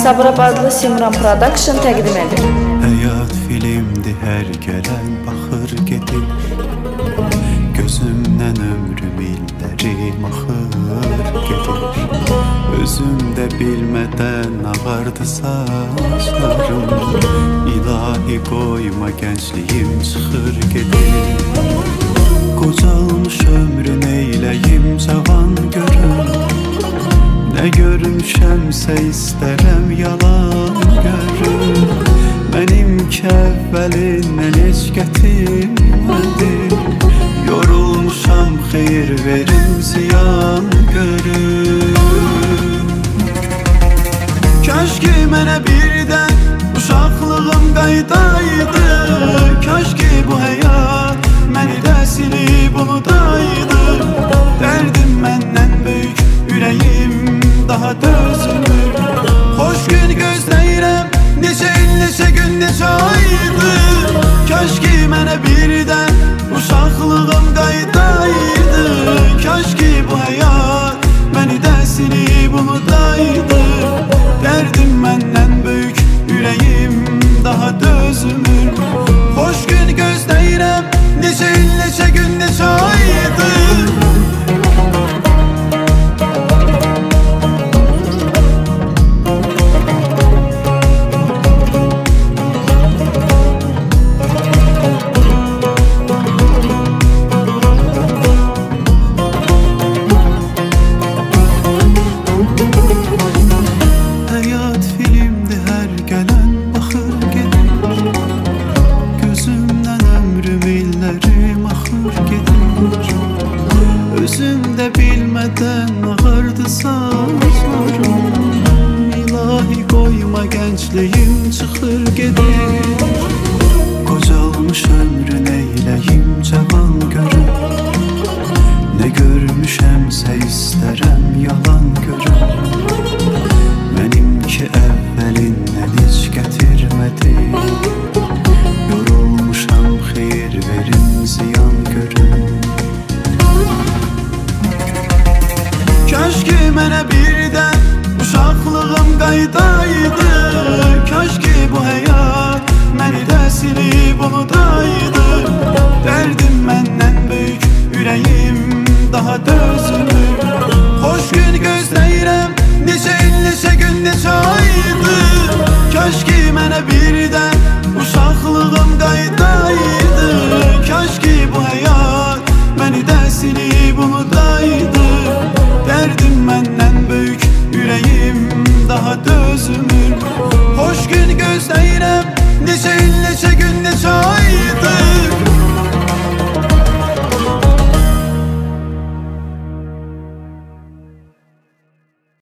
Sabirabadlı Simran Production təqdim edir. Həyat filmdir, hər gələn baxır gedir. Gözümdən ömrüm illərim axır gedir. Özümdə bilmədən ağardı saçlarım. İlahi qoyma gəncliyim çıxır gedir. Qocalmış ömrün eyləyim cavan görüm. Nə görmüşəmsə istərəm yalan görüm. Mənim ki əvvəlindən heç gətirmədim. Yorulmuşam xeyir verim ziyan görüm. Kaş ki mənə birdən uşaqlığım qaydaydı. Kaş ki bu həyat məni də silib unudaydı. Dərdim məndən böyük, ürəyim daha dözülür. Xoş gün gözləyirəm, neçə il, neçə gün, neçə aydır. Kaş ki mənə birdən uşaqlığım qaydaydı. Kaş ki bu həyat məni də silib unudaydı. Dərdim məndən böyük, ürəyim daha dözülür. Xoş gün gözləyirəm, neçə il, neçə gün, neçə aydır. Özümdə bilmədən ağardı saçlarım. İlahi qoyma gəncliyim çıxır gedir. Qocalmış ömrün eyləyim cavan görüm. Nə görmüşəmsə istərəm yalan görüm. Mənim ki əvvəlindən heç gətirmədim. Yorulmuşam xeyir verim ziyan görüm. Kaş ki mənə birdən uşaqlığım qaydaydı. Kaş ki bu həyat məni də silib unudaydı. Dərdim məndən böyük, ürəyim daha dözülür. Xoş gün gözləyirəm, neçə il, neçə gün, neçə aydır. Kaş ki mənə birdən uşaqlığım qaydaydı. Kaş ki bu həyat məni də silib unudaydı. Dərdim məndən böyük, ürəyim daha dözülür. Xoş gün gözləyirəm, neçə il, neçə gün, neçə aydır.